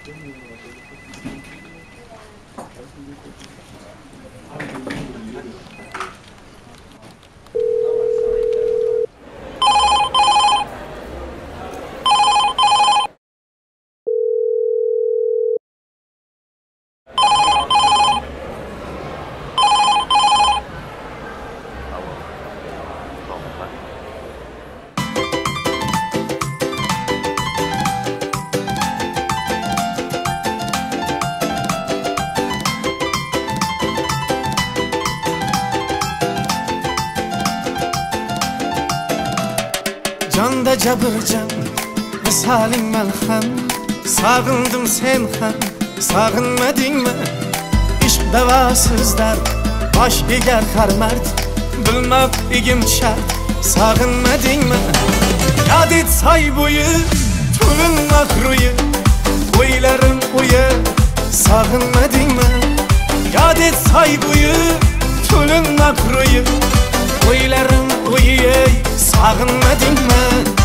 Jonda jabirjon, misaling malham. Sog'indim sen ham, sog'inmadingmi? Ishq davosizlar, bosh egar har mard. Bilmoq egim shart, sog'inmadingmi? Yod et soy bo'yi, to'lin mahruyi, o'ylarim o'yi, sog'inmadingmi? Yod et soy bo'yi, to'lin mahruyi, o'ylarim o'yi, sog'inmadingmi?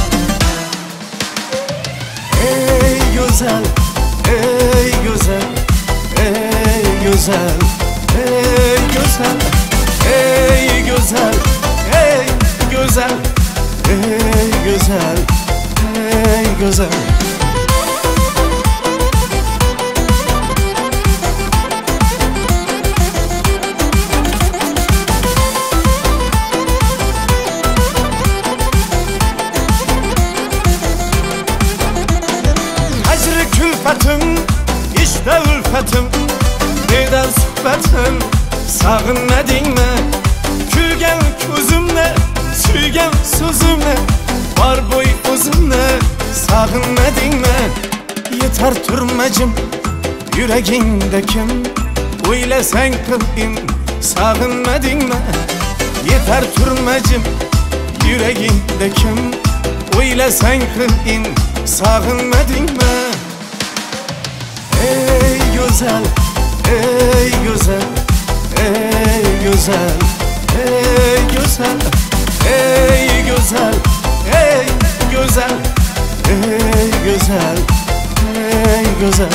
Ey güzel, ey güzel, ey güzel, ey güzel, ey güzel, ey güzel, ey güzel, ey güzel. Külfetim, işte ülfetim, neden sohbetim, sağınmadingmi? Külgen ko'zimni, suygan so'zimni, bor bo'y o'zimni, sağınmadingmi? Yetar turmajim, yuragingda kim, o'ylasang qil'in, sağınmadingmi? Yetar turmajim, yuragingda kim, o'ylasang qil'in, sağınmadingmi? Ey güzel, ey güzel, ey güzel, ey güzel, ey güzel, ey güzel, ey güzel, ey güzel.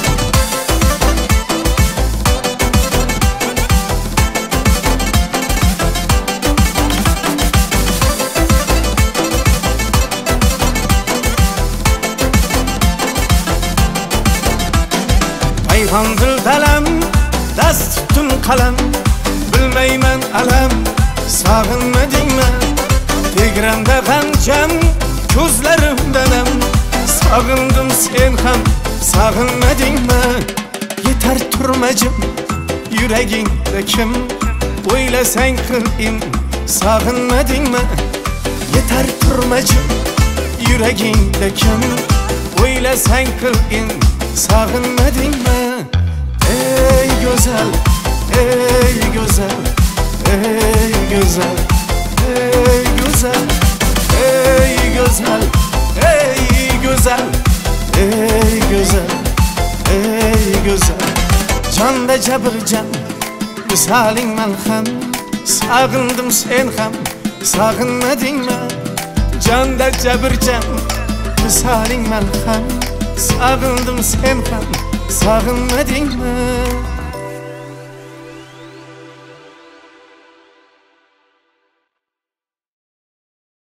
Payhandır dalam, dast tuttum kalem, bilmeymen alam, sağınmadingmi? Tegranda g'anjam, ko'zlarimdanam, sog'indim sen ham, sog'inmadingmi? Yetar turmajim, yuragingda kim, o'ylasang qil'in, sog'inmadingmi? Yetar turmajim, yuragingda kim, o'ylasang qil'in, sağınmadingmi? Ey güzel, ey güzel, ey güzel, ey güzel, ey güzel, ey güzel, ey güzel, ey güzel. Jonda jabirjon, misaling malham, sog'indim sen ham, sog'inmadingmi? Jonda jabirjon, misaling malham, sog'indim sen ham, sog'inmadingmi?